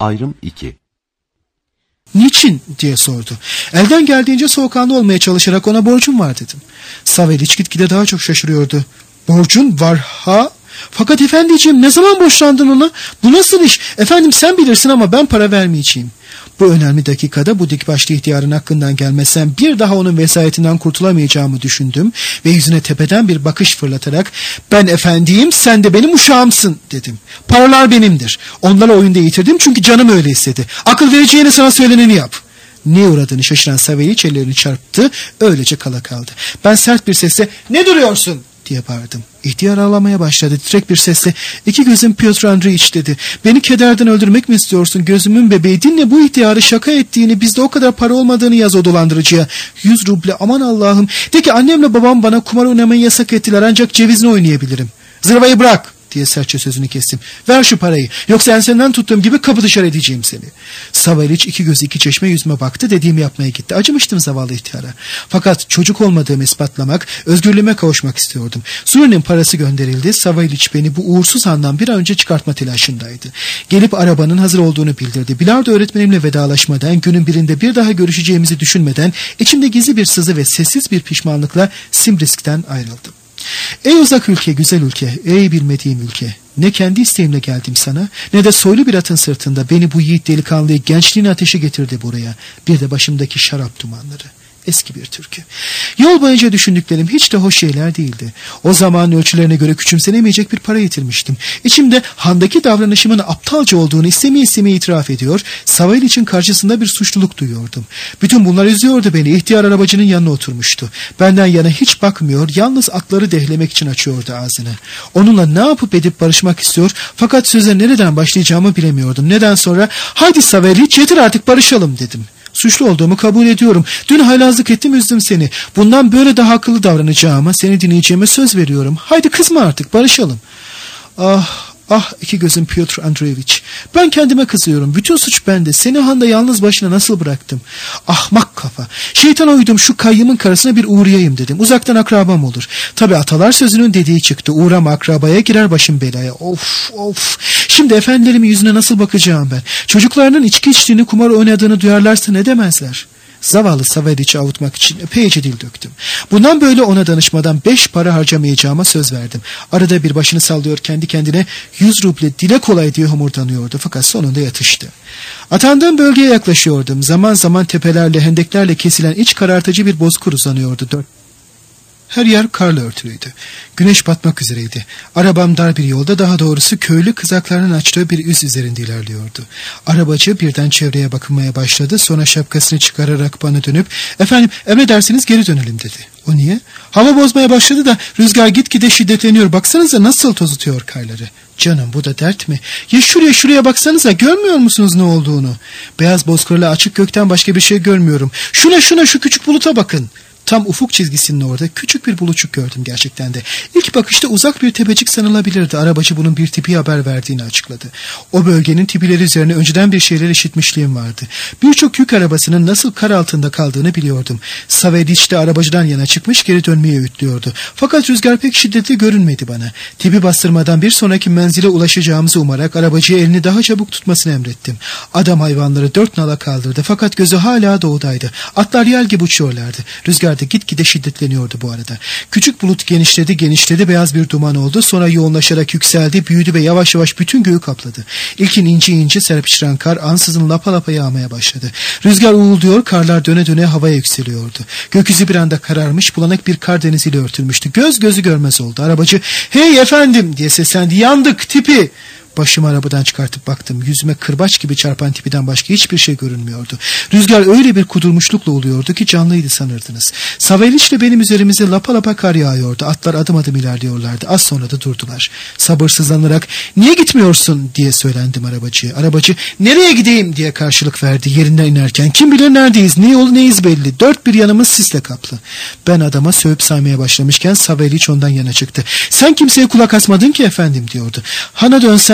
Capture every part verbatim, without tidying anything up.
Ayrım iki. Niçin diye sordu. Elden geldiğince soğukkanlı olmaya çalışarak ona borcum var dedim. Saveliç gitgide daha çok şaşırıyordu. Borcun var ha? Fakat efendiciğim ne zaman borçlandın ona? Bu nasıl iş? Efendim sen bilirsin ama ben para vermeyeceğim. Bu önemli dakikada bu dikbaşlı ihtiyarın hakkından gelmezsem bir daha onun vesayetinden kurtulamayacağımı düşündüm ve yüzüne tepeden bir bakış fırlatarak ben efendiyim sen de benim uşağımsın dedim. Paralar benimdir. Onları oyunda yitirdim çünkü canım öyle istedi. Akıl vereceğine sana söyleneni yap. Neye uğradığını şaşıran Saveliç ellerini çarptı, öylece kala kaldı. Ben sert bir sesle ne duruyorsun diye bağırdım. İhtiyar ağlamaya başladı. Titrek bir sesle iki gözüm Piotr Andreevich dedi. Beni kederden öldürmek mi istiyorsun gözümün bebeği? Dinle bu ihtiyarı şaka ettiğini, bizde o kadar para olmadığını yaz o dolandırıcıya. Yüz ruble aman Allah'ım. De ki annemle babam bana kumar oynamayı yasak ettiler ancak cevizini oynayabilirim. Zırvayı bırak diye sertçe sözünü kestim. Ver şu parayı yoksa ensenden tuttuğum gibi kapı dışarı edeceğim seni. Saveliç iki gözü iki çeşme yüzüme baktı, dediğimi yapmaya gitti. Acımıştım zavallı ihtiyara. Fakat çocuk olmadığımı ispatlamak, özgürlüğüme kavuşmak istiyordum. Zuri'nin parası gönderildi. Saveliç beni bu uğursuz andan bir an önce çıkartma telaşındaydı. Gelip arabanın hazır olduğunu bildirdi. Bilardo öğretmenimle vedalaşmadan, günün birinde bir daha görüşeceğimizi düşünmeden içimde gizli bir sızı ve sessiz bir pişmanlıkla Simbrisk'ten ayrıldım. Ey uzak ülke, güzel ülke, ey bilmediğim ülke. Ne kendi isteğimle geldim sana, ne de soylu bir atın sırtında beni bu yiğit delikanlıyı gençliğin ateşi getirdi buraya. Bir de başımdaki şarap dumanları. Eski bir türkü. Yol boyunca düşündüklerim hiç de hoş şeyler değildi. O zaman ölçülerine göre küçümsenemeyecek bir para yitirmiştim. İçimde handaki davranışımın aptalca olduğunu istemeye istemeye itiraf ediyor, Saveliç'in karşısında bir suçluluk duyuyordum. Bütün bunlar üzüyordu beni. İhtiyar arabacının yanına oturmuştu. Benden yana hiç bakmıyor, yalnız akları dehlemek için açıyordu ağzını. Onunla ne yapıp edip barışmak istiyor, fakat söze nereden başlayacağımı bilemiyordum. Neden sonra, haydi Saveliç yeter artık barışalım dedim. Suçlu olduğumu kabul ediyorum. Dün haylazlık ettim, üzdüm seni. Bundan böyle daha akıllı davranacağıma, seni dinleyeceğime söz veriyorum. Haydi kızma artık, barışalım. Ah, ah iki gözüm Piotr Andreevich. Ben kendime kızıyorum. Bütün suç bende. Seni handa yalnız başına nasıl bıraktım? Ahmak kafa. Şeytana uydum, şu kayyımın karısına bir uğrayayım dedim. Uzaktan akrabam olur. Tabi atalar sözünün dediği çıktı. Uğrama akrabaya, girer başım belaya. Of of. Şimdi efendilerimin yüzüne nasıl bakacağım ben? Çocuklarının içki içtiğini, kumar oynadığını duyarlarsa ne demezler? Zavallı Saveliç'i avutmak için epeyce dil döktüm. Bundan böyle ona danışmadan beş para harcamayacağıma söz verdim. Arada bir başını sallıyor kendi kendine, yüz ruble dile kolay diye homurdanıyordu, fakat sonunda yatıştı. Atandığım bölgeye yaklaşıyordum. Zaman zaman tepelerle, hendeklerle kesilen iç karartıcı bir bozkır uzanıyordu. Dört Her yer karla örtülüydü. Güneş batmak üzereydi. Arabam dar bir yolda, daha doğrusu köylü kızaklarının açtığı bir üs üzerinde ilerliyordu. Arabacı birden çevreye bakınmaya başladı. Sonra şapkasını çıkararak bana dönüp efendim emredersiniz geri dönelim dedi. O niye? Hava bozmaya başladı da rüzgar gitgide şiddetleniyor. Baksanıza nasıl tozutuyor karları. Canım bu da dert mi? Ya şuraya şuraya baksanıza, görmüyor musunuz ne olduğunu? Beyaz bozkırla açık gökten başka bir şey görmüyorum. Şuna şuna şu küçük buluta bakın. Tam ufuk çizgisinin orada küçük bir bulucuk gördüm gerçekten de. İlk bakışta uzak bir tepecik sanılabilirdi. Arabacı bunun bir tipi haber verdiğini açıkladı. O bölgenin tipileri üzerine önceden bir şeyler işitmişliğim vardı. Birçok yük arabasının nasıl kar altında kaldığını biliyordum. Saveliç de arabacıdan yana çıkmış, geri dönmeye öğütlüyordu. Fakat rüzgar pek şiddetli görünmedi bana. Tipi bastırmadan bir sonraki menzile ulaşacağımızı umarak arabacıya elini daha çabuk tutmasını emrettim. Adam hayvanları dört nala kaldırdı, fakat gözü hala doğudaydı. Atlar yel gibi uçuyorlardı. Rüzgar gitgide şiddetleniyordu bu arada. Küçük bulut genişledi genişledi, beyaz bir duman oldu. Sonra yoğunlaşarak yükseldi, büyüdü ve yavaş yavaş bütün göğü kapladı. İlkin ince ince serpiştiren kar ansızın lapa lapa yağmaya başladı. Rüzgar uğulduyor, karlar döne döne havaya yükseliyordu. Gökyüzü bir anda kararmış, bulanık bir kar deniziyle örtülmüştü. Göz gözü görmez oldu. Arabacı hey efendim diye seslendi. Yandık tipi. Başımı arabadan çıkartıp baktım. Yüzüme kırbaç gibi çarpan tipiden başka hiçbir şey görünmüyordu. Rüzgar öyle bir kudurmuşlukla oluyordu ki canlıydı sanırdınız. Saveliç ile benim üzerimize lapa lapa kar yağıyordu. Atlar adım adım ilerliyorlardı. Az sonra da durdular. Sabırsızlanarak niye gitmiyorsun diye söylendim arabacıya. Arabacı nereye gideyim diye karşılık verdi yerinden inerken. Kim bilir neredeyiz, ne yol ne iz belli. Dört bir yanımız sisle kaplı. Ben adama sövüp saymaya başlamışken Saveliç ondan yana çıktı. Sen kimseye kulak asmadın ki efendim diyordu. Hana dönsen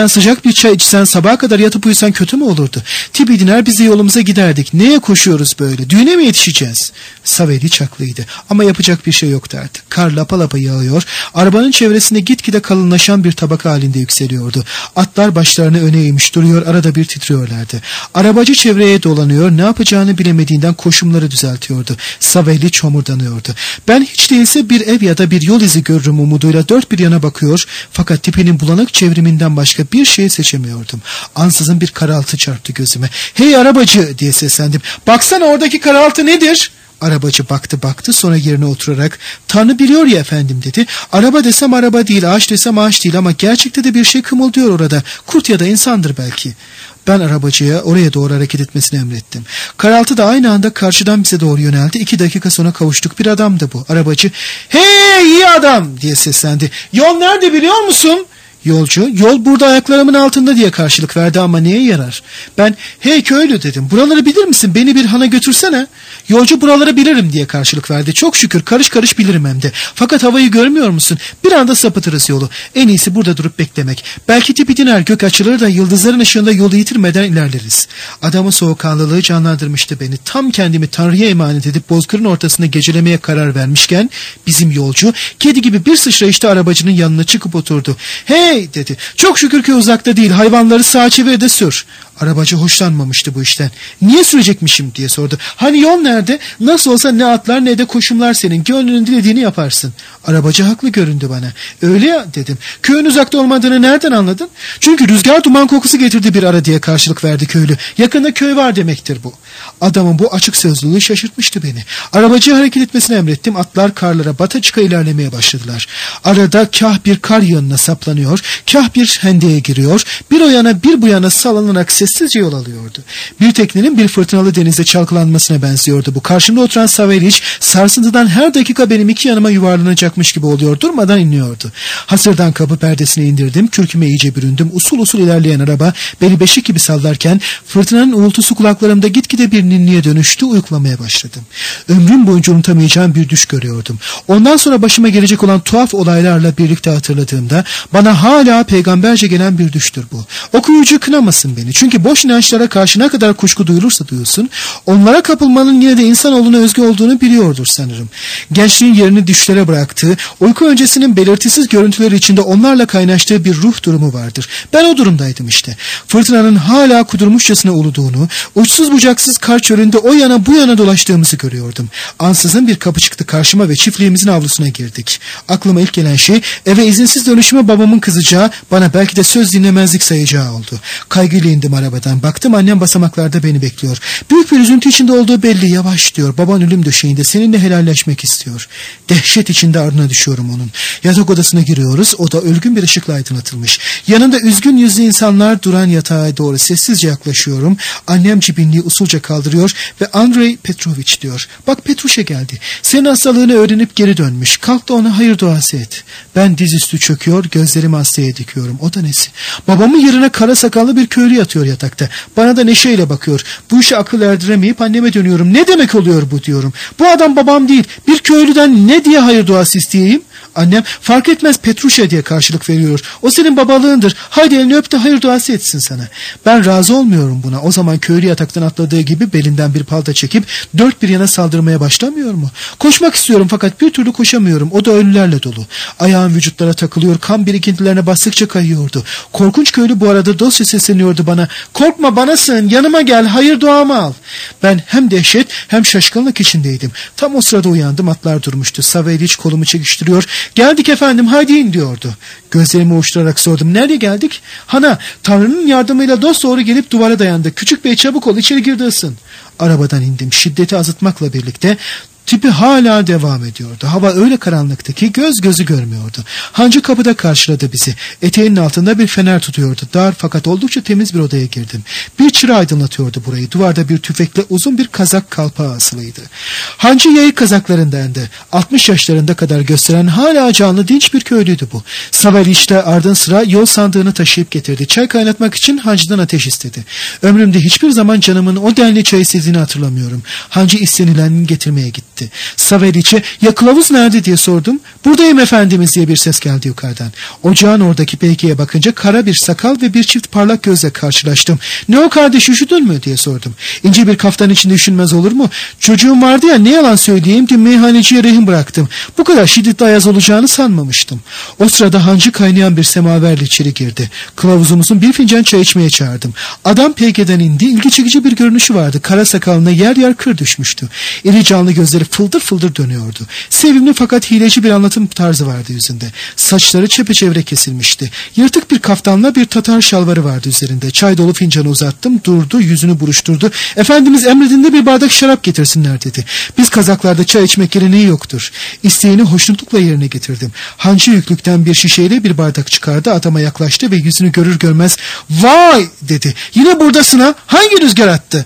sıcak bir çay içsen, sabaha kadar yatıp uyusan kötü mü olurdu? Tipi diner, biz de yolumuza giderdik. Neye koşuyoruz böyle? Düğüne mi yetişeceğiz? Saveliç haklıydı ama yapacak bir şey yoktu artık. Kar lapa lapa yağıyor. Arabanın çevresinde gitgide kalınlaşan bir tabaka halinde yükseliyordu. Atlar başlarını öne eğmiş duruyor, arada bir titriyorlardı. Arabacı çevreye dolanıyor, ne yapacağını bilemediğinden koşumları düzeltiyordu. Saveliç homurdanıyordu. Ben hiç değilse bir ev ya da bir yol izi görürüm umuduyla dört bir yana bakıyor, fakat tipinin bulanık çevriminden başka bir şey seçemiyordum. Ansızın bir karaltı çarptı gözüme. "Hey arabacı!" diye seslendim. "Baksana, oradaki karaltı nedir?" Arabacı baktı baktı, sonra yerine oturarak "Tanrı biliyor ya efendim" dedi. "Araba desem araba değil, ağaç desem ağaç değil ama gerçekte de bir şey kımıldıyor orada. Kurt ya da insandır belki." Ben arabacıya oraya doğru hareket etmesini emrettim. Karaltı da aynı anda karşıdan bize doğru yöneldi. İki dakika sonra kavuştuk. Bir adamdı bu. Arabacı "Hey iyi adam!" diye seslendi. "Yol nerede biliyor musun?" Yolcu "Yol burada, ayaklarımın altında" diye karşılık verdi ama neye yarar? Ben "Hey köylü" dedim. "Buraları bilir misin? Beni bir hana götürsene." Yolcu "Buraları bilirim" diye karşılık verdi. "Çok şükür, karış karış bilirim hem de. Fakat havayı görmüyor musun? Bir anda sapıtırız yolu. En iyisi burada durup beklemek. Belki tipi diner, gök açılır da yıldızların ışığında yolu yitirmeden ilerleriz." Adamın soğukkanlılığı canlandırmıştı beni. Tam kendimi Tanrı'ya emanet edip bozkırın ortasında gecelemeye karar vermişken bizim yolcu kedi gibi bir sıçrayışta arabacının yanına çıkıp oturdu. "Hey!" dedi. "Çok şükür ki uzakta değil. Hayvanları sağa çevir de sür." Arabacı hoşlanmamıştı bu işten. "Niye sürecekmişim?" diye sordu. "Hani yol nerede? Nasıl olsa ne atlar ne de koşumlar senin. Gönlünün dilediğini yaparsın." Arabacı haklı göründü bana. "Öyle ya" dedim. "Köyün uzakta olmadığını nereden anladın?" "Çünkü rüzgar duman kokusu getirdi bir ara" diye karşılık verdi köylü. "Yakında köy var demektir bu." Adamın bu açık sözlülüğü şaşırtmıştı beni. Arabacıya hareket etmesini emrettim. Atlar karlara bata çıka ilerlemeye başladılar. Arada kah bir kar yığınına saplanıyor, kah bir hendeye giriyor, bir o yana bir bu yana sallanarak sessizce yol alıyordu. Bir teknenin bir fırtınalı denizde çalkalanmasına benziyordu bu. Karşımda oturan Saveliç sarsıntıdan her dakika benim iki yanıma yuvarlanacakmış gibi oluyor, durmadan inliyordu. Hasırdan kapı perdesini indirdim, kürküme iyice büründüm. Usul usul ilerleyen araba beni beşik gibi sallarken fırtınanın uğultusu kulaklarımda gitgide bir ninniye dönüştü, uyuklamaya başladım. Ömrüm boyunca unutamayacağım bir düş görüyordum. Ondan sonra başıma gelecek olan tuhaf olaylarla birlikte hatırladığımda bana hala peygamberce gelen bir düştür bu. Okuyucu kınamasın beni, çünkü boş inançlara karşı ne kadar kuşku duyulursa duyulsun, onlara kapılmanın yine de insanoğluna özgü olduğunu biliyordur sanırım. Gençliğin yerini düşlere bıraktığı, uyku öncesinin belirtisiz görüntüleri içinde onlarla kaynaştığı bir ruh durumu vardır. Ben o durumdaydım işte. Fırtınanın hala kudurmuşçasına uluduğunu, uçsuz bucaksız kar çölünde o yana bu yana dolaştığımızı görüyordum. Ansızın bir kapı çıktı karşıma ve çiftliğimizin avlusuna girdik. Aklıma ilk gelen şey eve izinsiz dönüşüme babamın kızacağı, bana belki de söz dinlemezlik sayacağı oldu. Kaygıyla indim arabadan. Baktım annem basamaklarda beni bekliyor. Büyük bir üzüntü içinde olduğu belli. "Yavaş" diyor. "Baban ölüm döşeğinde, seninle helalleşmek istiyor." Dehşet içinde ardına düşüyorum onun. Yatak odasına giriyoruz. O da ölgün bir ışıkla aydınlatılmış. Yanında üzgün yüzlü insanlar duran yatağa doğru sessizce yaklaşıyorum. Annem cibinliği usulca kaldırıyor ve "Andrei Petrovich" diyor. "Bak Petruşa geldi. Senin hastalığını öğrenip geri dönmüş. Kalk da ona hayır duası et." Ben dizüstü çöküyor, gözlerimi hastaya dikiyorum. O da nesi? Babamın yerine kara sakallı bir köylü yatıyor yatakta. Bana da neşeyle bakıyor. Bu işe akıl erdiremeyip anneme dönüyorum. "Ne demek oluyor bu?" diyorum. "Bu adam babam değil. Bir köylüden ne diye hayır duası isteyeyim?" Annem "Fark etmez Petruşa" diye karşılık veriyor. "O senin babalığındır. Haydi elini öp de hayır duası etsin sana." Ben razı olmuyorum buna. O zaman köylü yataktan atladığı gibi belinden bir palta çekip dört bir yana saldırmaya başlamıyor mu? Koşmak istiyorum fakat bir türlü koşamıyorum. O da ölülerle dolu. Ayağım vücutlara takılıyor. Kan birikintilerine bastıkça kayıyordu. Korkunç köylü bu arada dostça sesleniyordu bana. "Korkma, bana sığın, yanıma gel, hayır duamı al." Ben hem dehşet hem şaşkınlık içindeydim. Tam o sırada uyandım, atlar durmuştu. Saveliç kolumu çekiştiriyor. "Geldik efendim, haydi in" diyordu. Gözlerimi uçturarak sordum. "Nereye geldik?" "Hana, Tanrı'nın yardımıyla dosdoğru gelip duvara dayandık. Küçük bey çabuk ol, içeri girdi ısın." Arabadan indim. Şiddeti azıtmakla birlikte tipi hala devam ediyordu. Hava öyle karanlıktı ki göz gözü görmüyordu. Hancı kapıda karşıladı bizi. Eteğinin altında bir fener tutuyordu. Dar fakat oldukça temiz bir odaya girdim. Bir çıra aydınlatıyordu burayı. Duvarda bir tüfekle uzun bir kazak kalpağı asılıydı. Hancı yayık kazaklarındandı. altmış yaşlarında kadar gösteren hala canlı dinç bir köylüydü bu. Saveliç'le ardın sıra yol sandığını taşıyıp getirdi. Çay kaynatmak için hancıdan ateş istedi. Ömrümde hiçbir zaman canımın o denli çay istediğini hatırlamıyorum. Hancı istenilenini getirmeye gitti. etti. Saveliç'e ya kılavuz nerede diye sordum. Buradayım efendimiz diye bir ses geldi yukarıdan. Ocağın oradaki peykiye bakınca kara bir sakal ve bir çift parlak gözle karşılaştım. Ne o kardeş, üşüdün mü diye sordum. İnce bir kaftan içinde üşünmez olur mu? Çocuğum vardı ya, ne yalan söyleyeyim, dün meyhaneciye rehin bıraktım. Bu kadar şiddetli ayaz olacağını sanmamıştım. O sırada hancı kaynayan bir semaverle içeri girdi. Kılavuzumuzun bir fincan çay içmeye çağırdım. Adam peykeden indi. İlgi çekici bir görünüşü vardı. Kara sakalına yer yer kır düşmüştü. İri canlı gözleri fıldır fıldır dönüyordu. Sevimli fakat hileci bir anlatım tarzı vardı yüzünde. Saçları çepeçevre kesilmişti. Yırtık bir kaftanla bir tatar şalvarı vardı üzerinde. Çay dolu fincanı uzattım. Durdu, yüzünü buruşturdu. Efendimiz emredinde bir bardak şarap getirsinler dedi. Biz Kazaklarda çay içmek geleneği yoktur. İsteğini hoşnutlukla yerine getirdim. Hancı yüklükten bir şişeyle bir bardak çıkardı. Adama yaklaştı ve yüzünü görür görmez "Vay!" dedi. "Yine buradasın ha? Hangi rüzgar attı?"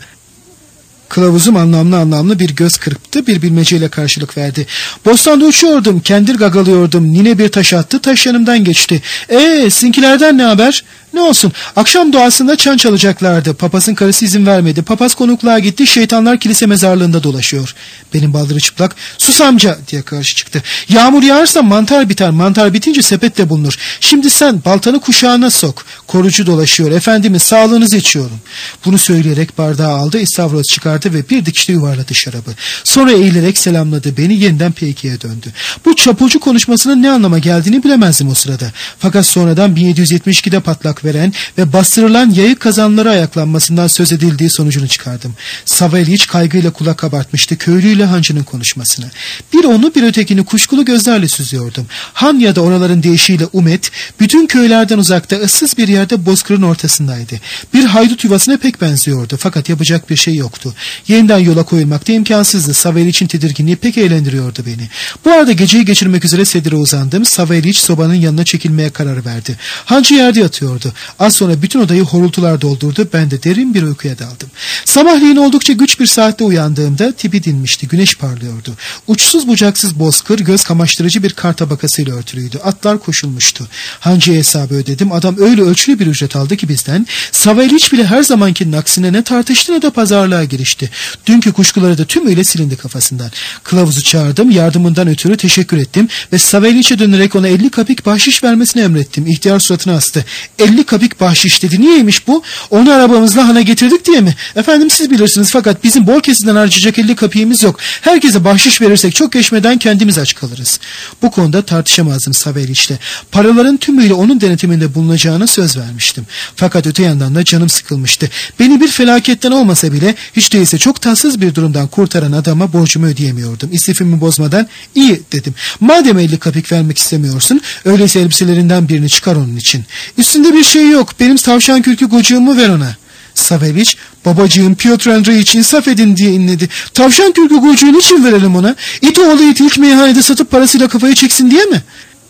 Kılavuzum anlamlı anlamlı bir göz kırptı, bir bilmeceyle karşılık verdi. "Bostanda uçuyordum, kendir gagalıyordum, nine bir taş attı, taş yanımdan geçti. Eee sizinkilerden ne haber?" "Ne olsun, akşam duasında çan çalacaklardı. Papazın karısı izin vermedi. Papaz konukluğa gitti, şeytanlar kilise mezarlığında dolaşıyor." Benim baldırı çıplak "Sus amca!" diye karşı çıktı. "Yağmur yağarsa mantar biter, mantar bitince sepetle bulunur. Şimdi sen baltanı kuşağına sok. Korucu dolaşıyor, efendimin sağlığınızı içiyorum." Bunu söyleyerek bardağı aldı, istavroz çıkardı ve bir dikişte yuvarladı şarabı. Sonra eğilerek selamladı beni, yeniden peykiye döndü. Bu çapulcu konuşmasının ne anlama geldiğini bilemezdim o sırada. Fakat sonradan bin yedi yüz yetmiş ikide patlak veren ve bastırılan yayık kazanları ayaklanmasından söz edildiği sonucunu çıkardım. Saveliç kaygıyla kulak kabartmıştı köylüyle hancının konuşmasını. Bir onu bir ötekini kuşkulu gözlerle süzüyordum. Han ya da oraların deyişiyle Umet, bütün köylerden uzakta ıssız bir yerde bozkırın ortasındaydı. Bir haydut yuvasına pek benziyordu fakat yapacak bir şey yoktu. Yeniden yola koyulmak da imkansızdı. Saveliç'in tedirginliği pek eğlendiriyordu beni. Bu arada geceyi geçirmek üzere sedire uzandım. Saveliç sobanın yanına çekilmeye karar verdi. Hancı yerde yatıyordu. Az sonra bütün odayı horultular doldurdu. Ben de derin bir uykuya daldım. Sabahleyin oldukça güç bir saatte uyandığımda tipi dinmişti. Güneş parlıyordu. Uçsuz bucaksız bozkır göz kamaştırıcı bir kar tabakasıyla örtülüydü. Atlar koşulmuştu. Hancıya hesabı ödedim. Adam öyle ölçülü bir ücret aldı ki bizden. Saveliç bile her zamankinin aksine ne tartıştı ne de pazarlığa girişti. Dünkü kuşkuları da tümüyle silindi kafasından. Kılavuzu çağırdım. Yardımından ötürü teşekkür ettim ve Saveliç'e dönerek ona elli kapik bahşiş vermesini emrettim. İhtiyar suratını astı. elli kapik bahşiş dedi. Niyeymiş bu? Onu arabamızla hana getirdik diye mi? Efendim siz bilirsiniz fakat bizim bol kesiden harcayacak elli kapiğimiz yok. Herkese bahşiş verirsek çok geçmeden kendimiz aç kalırız. Bu konuda tartışamazdım Saveliç'le. Paraların tümüyle onun denetiminde bulunacağına söz vermiştim. Fakat öte yandan da canım sıkılmıştı. Beni bir felaketten olmasa bile hiç değilse çok tatsız bir durumdan kurtaran adama borcumu ödeyemiyordum. İstifimi bozmadan iyi dedim. Madem elli kapik vermek istemiyorsun, öyleyse elbiselerinden birini çıkar onun için. Üstünde bir şey yok. Benim tavşan kürkü gocuğumu ver ona. Saveliç, babacığım Piotr Andreyiç insaf edin diye inledi. Tavşan kürkü gocuğu niçin verelim ona? İt oğlu it ilk meyhanede satıp parasıyla kafayı çeksin diye mi?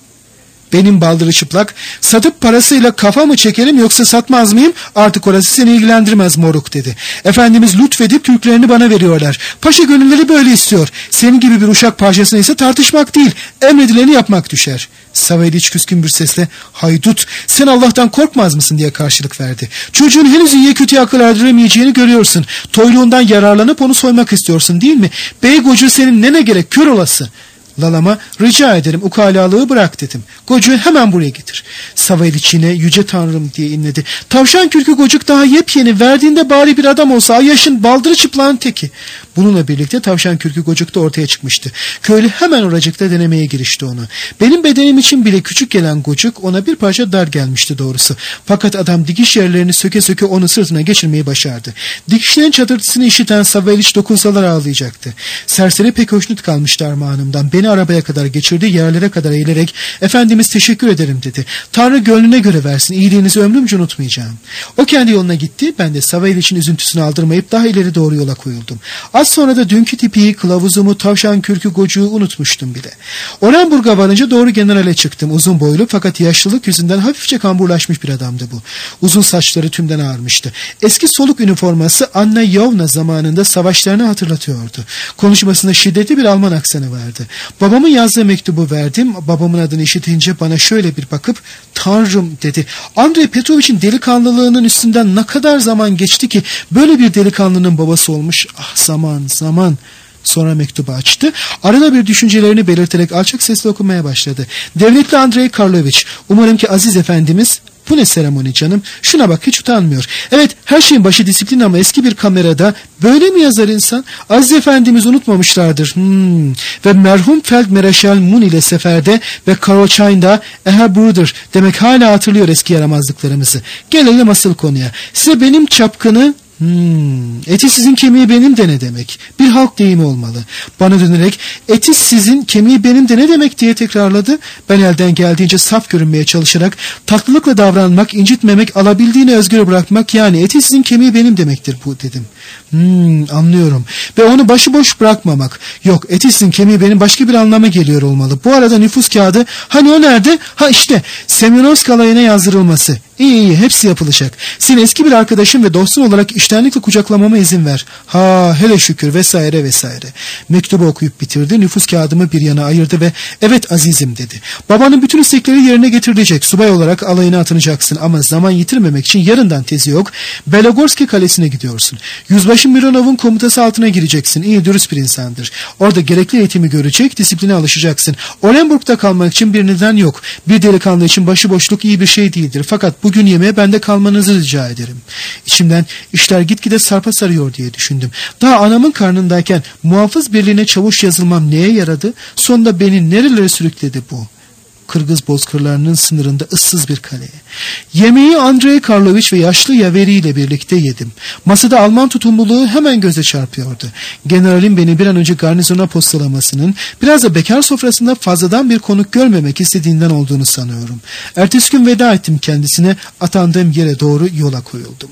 Benim baldırı çıplak, satıp parasıyla kafa mı çekerim yoksa satmaz mıyım? Artık orası seni ilgilendirmez moruk dedi. Efendimiz lütfedip Türklerini bana veriyorlar. Paşa gönülleri böyle istiyor. Senin gibi bir uşak parçasına ise tartışmak değil, emredileni yapmak düşer. Saveliç küskün bir sesle haydut sen Allah'tan korkmaz mısın diye karşılık verdi. Çocuğun henüz iyiye kötüye akıl erdiremeyeceğini görüyorsun. Toyluğundan yararlanıp onu soymak istiyorsun değil mi? Bey gocu senin ne ne gerek kör olası. Lalama rica ederim ukalalığı bırak dedim. Gocuğu hemen buraya getir. Saveliç yine yüce tanrım diye inledi. Tavşan kürkü gocuk daha yepyeni, verdiğinde bari bir adam olsa yaşın baldırı çıplağın teki. Bununla birlikte tavşan kürkü gocuk da ortaya çıkmıştı. Köylü hemen oracıkta denemeye girişti onu. Benim bedenim için bile küçük gelen gocuk ona bir parça dar gelmişti doğrusu. Fakat adam dikiş yerlerini söke söke onu sırtına geçirmeyi başardı. Dikişlerin çatırtısını işiten Saveliç dokunsalar ağlayacaktı. Serseri pek hoşnut kalmıştı armağanımdan. Beni arabaya kadar geçirdi, yerlere kadar eğilerek Efendimiz teşekkür ederim dedi. Tanrı gönlüne göre versin, iyiliğinizi ömrümce unutmayacağım. O kendi yoluna gitti, ben de Saveliç'in üzüntüsünü aldırmayıp daha ileri doğru yola koyuldum. Az sonra da dünkü tipiyi, kılavuzumu, tavşan kürkü gocuğu unutmuştum bile. Orenburg'a varınca doğru generale çıktım. Uzun boylu fakat yaşlılık yüzünden hafifçe kamburlaşmış bir adamdı bu. Uzun saçları tümden ağarmıştı. Eski soluk üniforması Anna Yovna zamanında savaşlarını hatırlatıyordu. Konuşmasında şiddetli bir Alman aksanı vardı. Babamın yazdığı mektubu verdim. Babamın adını işitince bana şöyle bir bakıp Tanrım dedi. Andrei Petrovich'in delikanlılığının üstünden ne kadar zaman geçti ki böyle bir delikanlının babası olmuş. Ah zaman zaman. Sonra mektubu açtı. Arada bir düşüncelerini belirterek alçak sesle okumaya başladı. Devletli Andrei Karlovich, umarım ki Aziz Efendimiz... Bu ne seremoni canım? Şuna bak, hiç utanmıyor. Evet, her şeyin başı disiplin ama eski bir kamerada böyle mi yazar insan? Aziz Efendimiz unutmamışlardır. Hmm. Ve merhum Feldmareşal Mun ile seferde ve Karoçay'da eher budur demek hala hatırlıyor eski yaramazlıklarımızı. Gelelim asıl konuya. Size benim çapkını... Hmm, eti sizin kemiği benim de ne demek? Bir halk deyimi olmalı. Bana dönerek eti sizin kemiği benim de ne demek diye tekrarladı. Ben elden geldiğince saf görünmeye çalışarak tatlılıkla davranmak, incitmemek, alabildiğini özgür bırakmak, yani eti sizin kemiği benim demektir bu dedim. Hmm, anlıyorum. Ve onu başıboş bırakmamak. Yok, eti sizin kemiği benim başka bir anlama geliyor olmalı. Bu arada nüfus kağıdı, hani o nerede? Ha işte, Semyonovsk alayına yazdırılması. İyi iyi, hepsi yapılacak. Senin eski bir arkadaşın ve dostun olarak iştenlikle kucaklamama izin ver. Ha hele şükür vesaire vesaire. Mektubu okuyup bitirdi. Nüfus kağıdımı bir yana ayırdı ve evet azizim dedi. Babanın bütün istekleri yerine getirilecek. Subay olarak alayına atınacaksın ama zaman yitirmemek için yarından tezi yok. Belogorski kalesine gidiyorsun. Yüzbaşı Mironov'un komutası altına gireceksin. İyi, dürüst bir insandır. Orada gerekli eğitimi görecek, disipline alışacaksın. Orenburg'da kalmak için bir neden yok. Bir delikanlı için başıboşluk iyi bir şey değildir. Fakat bugün yemeğe bende kalmanızı rica ederim. İçimden işler gitgide sarpa sarıyor diye düşündüm. Daha anamın karnındayken muhafız birliğine çavuş yazılmam neye yaradı? Sonunda beni nerelere sürükledi bu? Kırgız bozkırlarının sınırında ıssız bir kaleye. Yemeği Andrei Karlovich ve yaşlı Yaveri ile birlikte yedim. Masada Alman tutumluluğu hemen göze çarpıyordu. Generalin beni bir an önce garnizona postalamasının, biraz da bekar sofrasında fazladan bir konuk görmemek istediğinden olduğunu sanıyorum. Ertesi gün veda ettim kendisine, atandığım yere doğru yola koyuldum.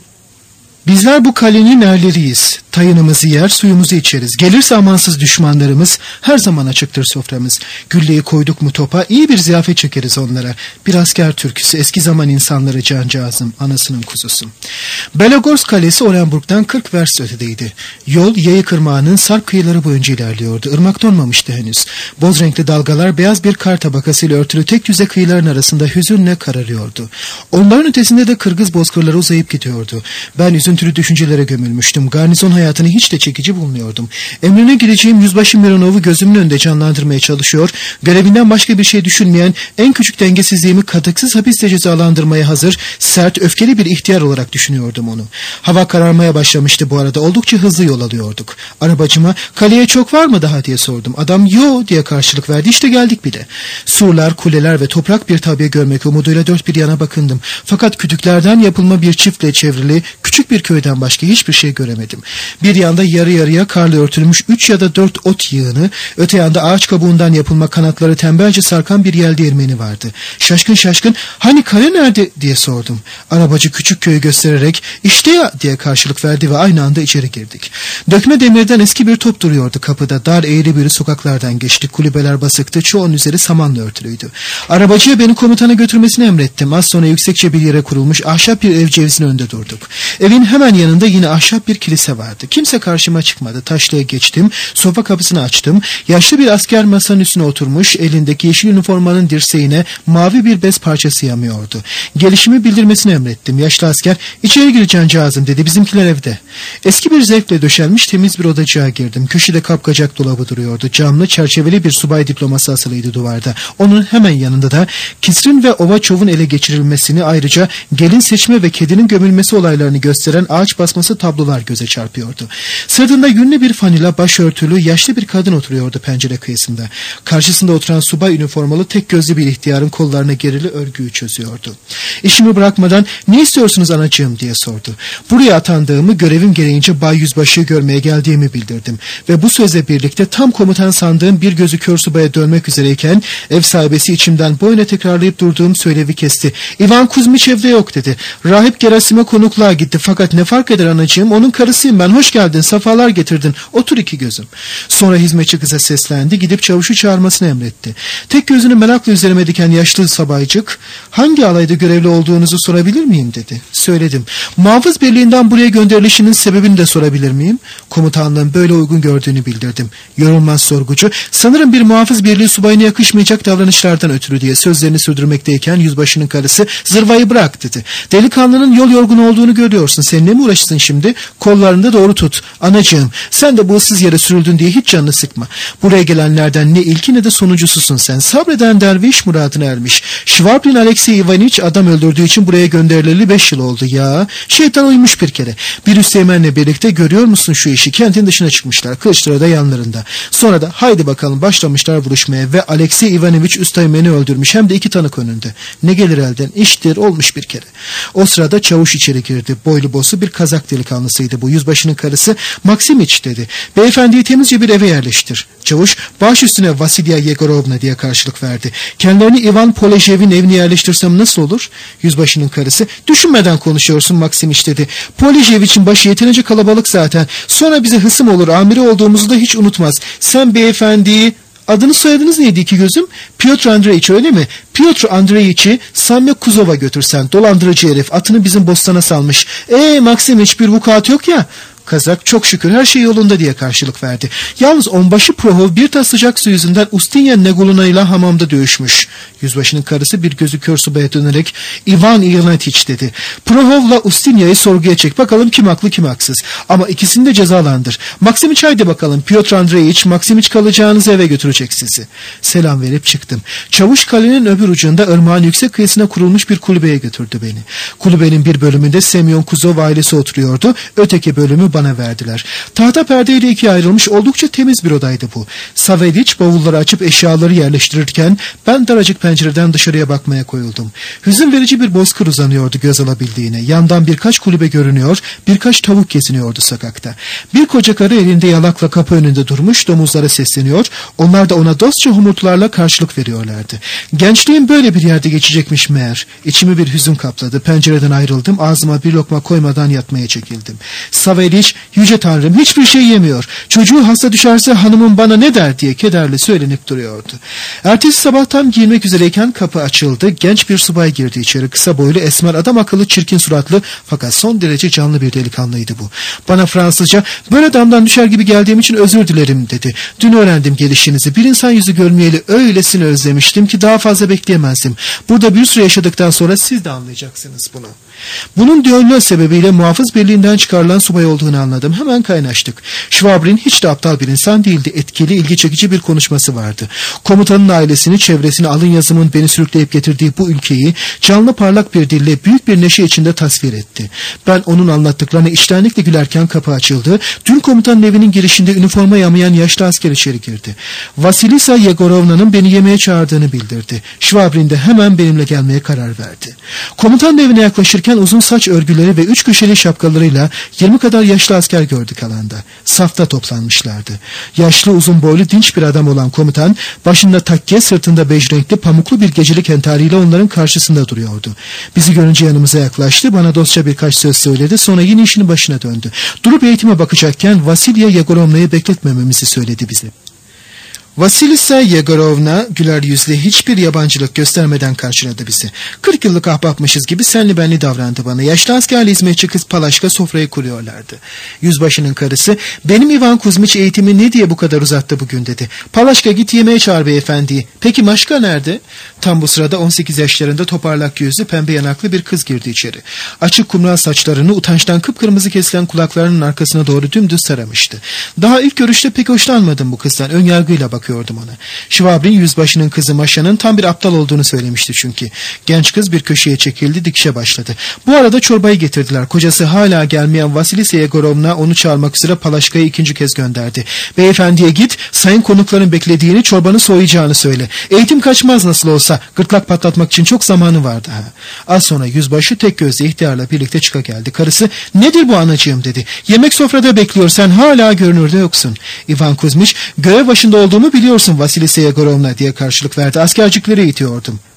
Bizler bu kalenin erleriyiz. Tayınımızı yer, suyumuzu içeriz. Gelirse amansız düşmanlarımız, her zaman açıktır soframız. Gülleyi koyduk mu topa, iyi bir ziyafet çekeriz onlara. Bir asker türküsü, eski zaman insanları cancağızım, anasının kuzusu. Belogorsk Kalesi Orenburg'dan kırk verst ötedeydi. Yol, Yayık Irmağı'nın sarp kıyıları boyunca ilerliyordu. Irmak donmamıştı henüz. Boz renkli dalgalar beyaz bir kar tabakasıyla örtülü tek düze kıyıların arasında hüzünle kararıyordu. Onların ötesinde de Kırgız bozkırları uzayıp gidiyordu. Ben üzüntülü düşüncelere gömülmüştüm. Garnizon hayatını hiç de çekici bulmuyordum. Emrine gireceğim Yüzbaşı Mironov'u gözümün önünde canlandırmaya çalışıyor, görevinden başka bir şey düşünmeyen, en küçük dengesizliğimi katıksız hapisle cezalandırmaya hazır, sert, öfkeli bir ihtiyar olarak düşünüyordum onu. Hava kararmaya başlamıştı bu arada. Oldukça hızlı yol alıyorduk. Arabacıma, kaleye çok var mı daha diye sordum. Adam yo diye karşılık verdi. İşte geldik bile. Surlar, kuleler ve toprak bir tabiye görmek umuduyla dört bir yana bakındım. Fakat kütüklerden yapılma bir çiftle çevrili küçük bir köyden başka hiçbir şey göremedim. Bir yanda yarı yarıya karla örtülmüş üç ya da dört ot yığını, öte yanda ağaç kabuğundan yapılma kanatları tembelce sarkan bir yel değirmeni vardı. Şaşkın şaşkın, hani kale nerede diye sordum. Arabacı küçük köyü göstererek işte ya diye karşılık verdi ve aynı anda içeri girdik. Dökme demirden eski bir top duruyordu kapıda. Dar eğri bir sokaklardan geçtik. Kulübeler basıktı. Çoğunun üzeri samanla örtülüydü. Arabacıya beni komutana götürmesini emrettim. Az sonra yüksekçe bir yere kurulmuş ahşap bir ev cevizinin önünde durduk. Evin hemen yanında yine ahşap bir kilise vardı. Kimse karşıma çıkmadı. Taşlığa geçtim. Sofa kapısını açtım. Yaşlı bir asker masanın üstüne oturmuş. Elindeki yeşil üniformanın dirseğine mavi bir bez parçası yamıyordu. Gelişimi bildirmesini emrettim. Yaşlı asker, içeri gireceksin cazım dedi. Bizimkiler evde. Eski bir zevkle döşenmiş temiz bir odacığa girdim. Köşede kapkacak dolabı duruyordu. Camlı çerçeveli bir subay diploması asılıydı duvarda. Onun hemen yanında da Kisrin ve Ovaçov'un ele geçirilmesini, ayrıca gelin seçme ve kedinin gömülmesi olaylarını gösteren ağaç basması tablolar göze çarpıyordu. Sırtında yünlü bir fanila başörtülü yaşlı bir kadın oturuyordu pencere kıyısında. Karşısında oturan subay üniformalı tek gözlü bir ihtiyarın kollarına gerili örgüyü çözüyordu. İşimi bırakmadan ne istiyorsunuz anacığım diye sordu. Buraya atandığımı, görevim gereğince Bay Yüzbaşı'yı görmeye geldiğimi bildirdim. Ve bu sözle birlikte tam komutan sandığım bir gözü kör subaya dönmek üzereyken ev sahibesi içimden boyuna tekrarlayıp durduğum söylevi kesti. İvan Kuzmiç evde yok dedi. Rahip Gerasim'e konukluğa gitti. Fakat ne fark eder anacığım, onun karısıyım ben, hoş geldin, safalar getirdin, otur iki gözüm. Sonra hizmetçi kıza seslendi, gidip çavuşu çağırmasını emretti. Tek gözünü merakla üzerime diken yaşlı sabaycık, hangi alayda görevli olduğunuzu sorabilir miyim dedi. Söyledim. Muhafız birliğinden buraya gönderilişinin sebebini de sorabilir miyim? Komutanlığın böyle uygun gördüğünü bildirdim. Yorulmaz sorgucu, sanırım bir muhafız birliği subayına yakışmayacak davranışlardan ötürü diye sözlerini sürdürmekteyken yüzbaşının karısı, zırvayı bırak dedi. Delikanlının yol yorgun olduğunu görüyorsun, seninle mi uğraşsın şimdi? Kollarında doğru doğru tut. Anacığım, sen de bu ıssız yere sürüldün diye hiç canını sıkma. Buraya gelenlerden ne ilki ne de sonuncususun sen. Sabreden derviş muradına ermiş. Şvabrin Alexey Ivaniç adam öldürdüğü için buraya gönderileli beş yıl oldu ya. Şeytan uymuş bir kere. Bir üsteğmenle birlikte görüyor musun şu işi? Kentin dışına çıkmışlar. Kılıçları da yanlarında. Sonra da haydi bakalım başlamışlar vuruşmaya ve Alexey Ivanoviç üsteğmeni öldürmüş. Hem de iki tanık önünde. Ne gelir elden? İştir olmuş bir kere. O sırada çavuş içeri girdi. Boylu bosu bir Kazak delikanlısıydı bu. Yüzbaşının karısı Maksimiç dedi. Beyefendiyi temizce bir eve yerleştir. Çavuş baş üstüne Vasilya Yegorovna diye karşılık verdi. Kendilerini Ivan Polejev'in evine yerleştirsem nasıl olur? Yüzbaşının karısı düşünmeden konuşuyorsun Maksimiç dedi. Polejev için başı yeterince kalabalık zaten. Sonra bize hısım olur. Amiri olduğumuzu da hiç unutmaz. Sen beyefendiyi... Adını soyadınız neydi iki gözüm? Piotr Andreyiç öyle mi? Piotr Andreyiç'i Samya Kuzov'a götürsen. Dolandırıcı herif atını bizim bostana salmış. Eee Maksimiç bir vukuat yok ya. Kazak çok şükür her şey yolunda diye karşılık verdi. Yalnız onbaşı Prohov bir tas sıcak su yüzünden Ustinya Neguluna ile hamamda dövüşmüş. Yüzbaşının karısı bir gözü kör subaya dönerek Ivan Ignatiç dedi. Prohov'la Ustinya'yı sorguya çek. Bakalım kim haklı kim haksız. Ama ikisini de cezalandır. Maksimiç haydi bakalım. Piotr Andreyiç Maksimiç kalacağınız eve götürecek sizi. Selam verip çıktım. Çavuş kalenin öbür ucunda ırmağın yüksek kıyısına kurulmuş bir kulübeye götürdü beni. Kulübenin bir bölümünde Semyon Kuzov ailesi oturuyordu. Öteki bölümü bana verdiler. Tahta perdeyle ikiye ayrılmış oldukça temiz bir odaydı bu. Savediç bavulları açıp eşyaları yerleştirirken ben daracık pencereden dışarıya bakmaya koyuldum. Hüzün verici bir bozkır uzanıyordu göz alabildiğine. Yandan birkaç kulübe görünüyor, birkaç tavuk geziniyordu sokakta. Bir koca karı elinde yalakla kapı önünde durmuş domuzlara sesleniyor, onlar da ona dostça homurtularla karşılık veriyorlardı. Gençliğim böyle bir yerde geçecekmiş meğer. İçimi bir hüzün kapladı. Pencereden ayrıldım, ağzıma bir lokma koymadan yatmaya çekildim. Savediç, yüce tanrım hiçbir şey yemiyor. Çocuğu hasta düşerse hanımım bana ne der diye kederle söylenip duruyordu. Ertesi sabah tam giyinmek üzereyken kapı açıldı. Genç bir subay girdi içeri. Kısa boylu, esmer, adam akıllı, çirkin suratlı fakat son derece canlı bir delikanlıydı bu. Bana Fransızca böyle damdan düşer gibi geldiğim için özür dilerim dedi. Dün öğrendim gelişinizi. Bir insan yüzü görmeyeli öylesine özlemiştim ki daha fazla bekleyemezdim. Burada bir süre yaşadıktan sonra siz de anlayacaksınız bunu. Bunun düğünlü sebebiyle muhafız birliğinden çıkarılan subay olduğunu anladım. Hemen kaynaştık. Şvabrin hiç de aptal bir insan değildi. Etkili, ilgi çekici bir konuşması vardı. Komutanın ailesini, çevresini, alın yazımın beni sürükleyip getirdiği bu ülkeyi canlı parlak bir dille büyük bir neşe içinde tasvir etti. Ben onun anlattıklarına içtenlikle gülerken kapı açıldı. Dün komutanın evinin girişinde üniforma yamayan yaşlı asker içeri girdi. Vasilisa Yegorovna'nın beni yemeğe çağırdığını bildirdi. Şvabrin de hemen benimle gelmeye karar verdi. Komutanın evine yaklaşırken uzun saç örgüleri ve üç köşeli şapkalarıyla yirmi kadar yaşlı asker gördük alanda. Safta toplanmışlardı. Yaşlı uzun boylu dinç bir adam olan komutan başında takke, sırtında bej renkli pamuklu bir gecelik entariyle onların karşısında duruyordu. Bizi görünce yanımıza yaklaştı, bana dostça birkaç söz söyledi, sonra yine işinin başına döndü. Durup eğitime bakacakken Vasilya Yegorovna'yı bekletmememizi söyledi bize. Vasilisa Yegorovna güler yüzle hiçbir yabancılık göstermeden karşıladı bizi. Kırk yıllık ahbapmışız gibi senli benli davrandı bana. Yaşlı askerli hizmetçi kız Palaşka sofrayı kuruyorlardı. Yüzbaşının karısı benim Ivan Kuzmiç eğitimi ne diye bu kadar uzattı bugün dedi. Palaşka git yemeğe çağır beyefendiyi. Peki Maşka nerede? Tam bu sırada on sekiz yaşlarında toparlak yüzlü pembe yanaklı bir kız girdi içeri. Açık kumral saçlarını utançtan kıpkırmızı kesilen kulaklarının arkasına doğru dümdüz taramıştı. Daha ilk görüşte pek hoşlanmadım bu kızdan. Önyargıyla bakıyordum ona. Şvabrin yüzbaşının kızı Maşa'nın tam bir aptal olduğunu söylemişti çünkü. Genç kız bir köşeye çekildi, dikişe başladı. Bu arada çorbayı getirdiler. Kocası hala gelmeyen Vasilisa Yegorovna onu çağırmak üzere Palaşka'yı ikinci kez gönderdi. Beyefendiye git, sayın konukların beklediğini, çorbanı soğuyacağını söyle. Eğitim kaçmaz nasıl olsa. Gırtlak patlatmak için çok zamanı vardı. Ha. Az sonra yüzbaşı tek gözle ihtiyarla birlikte çıka geldi. Karısı nedir bu anacığım dedi. Yemek sofrada bekliyor, sen hala görünürde yoksun. Ivan Kuzmiç görev başında olduğumu biliyorsun Vasilisa Yegorovna diye karşılık verdi. Askercikleri eğitiyordum.